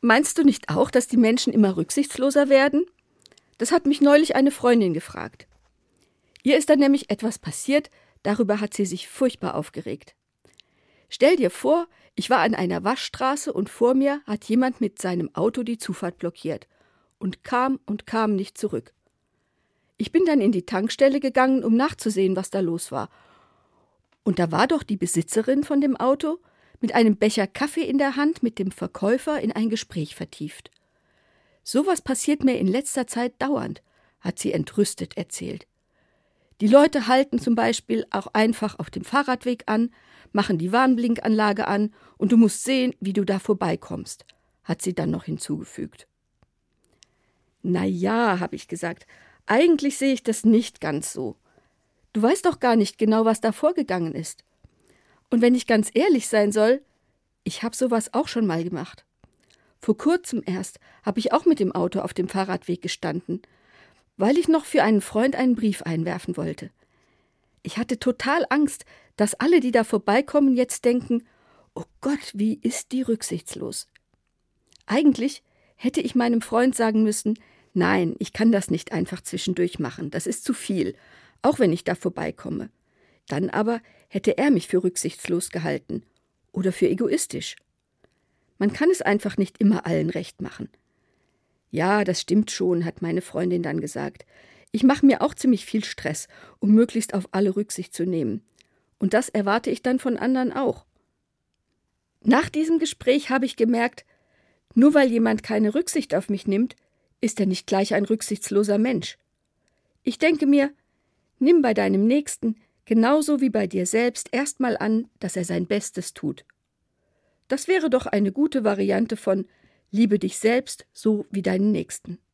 Meinst du nicht auch, dass die Menschen immer rücksichtsloser werden? Das hat mich neulich eine Freundin gefragt. Ihr ist dann nämlich etwas passiert, darüber hat sie sich furchtbar aufgeregt. Stell dir vor, ich war an einer Waschstraße und vor mir hat jemand mit seinem Auto die Zufahrt blockiert und kam nicht zurück. Ich bin dann in die Tankstelle gegangen, um nachzusehen, was da los war. Und da war doch die Besitzerin von dem Auto mit einem Becher Kaffee in der Hand mit dem Verkäufer in ein Gespräch vertieft. Sowas passiert mir in letzter Zeit dauernd, hat sie entrüstet erzählt. Die Leute halten zum Beispiel auch einfach auf dem Fahrradweg an, machen die Warnblinkanlage an und du musst sehen, wie du da vorbeikommst, hat sie dann noch hinzugefügt. Na ja, habe ich gesagt, eigentlich sehe ich das nicht ganz so. Du weißt doch gar nicht genau, was da vorgegangen ist. Und wenn ich ganz ehrlich sein soll, ich habe sowas auch schon mal gemacht. Vor kurzem erst habe ich auch mit dem Auto auf dem Fahrradweg gestanden, weil ich noch für einen Freund einen Brief einwerfen wollte. Ich hatte total Angst, dass alle, die da vorbeikommen, jetzt denken, oh Gott, wie ist die rücksichtslos. Eigentlich hätte ich meinem Freund sagen müssen, nein, ich kann das nicht einfach zwischendurch machen, das ist zu viel, auch wenn ich da vorbeikomme. Dann aber hätte er mich für rücksichtslos gehalten oder für egoistisch. Man kann es einfach nicht immer allen recht machen. Ja, das stimmt schon, hat meine Freundin dann gesagt. Ich mache mir auch ziemlich viel Stress, um möglichst auf alle Rücksicht zu nehmen. Und das erwarte ich dann von anderen auch. Nach diesem Gespräch habe ich gemerkt, nur weil jemand keine Rücksicht auf mich nimmt, ist er nicht gleich ein rücksichtsloser Mensch. Ich denke mir, nimm bei deinem Nächsten genauso wie bei dir selbst erstmal an, dass er sein Bestes tut. Das wäre doch eine gute Variante von Liebe dich selbst so wie deinen Nächsten.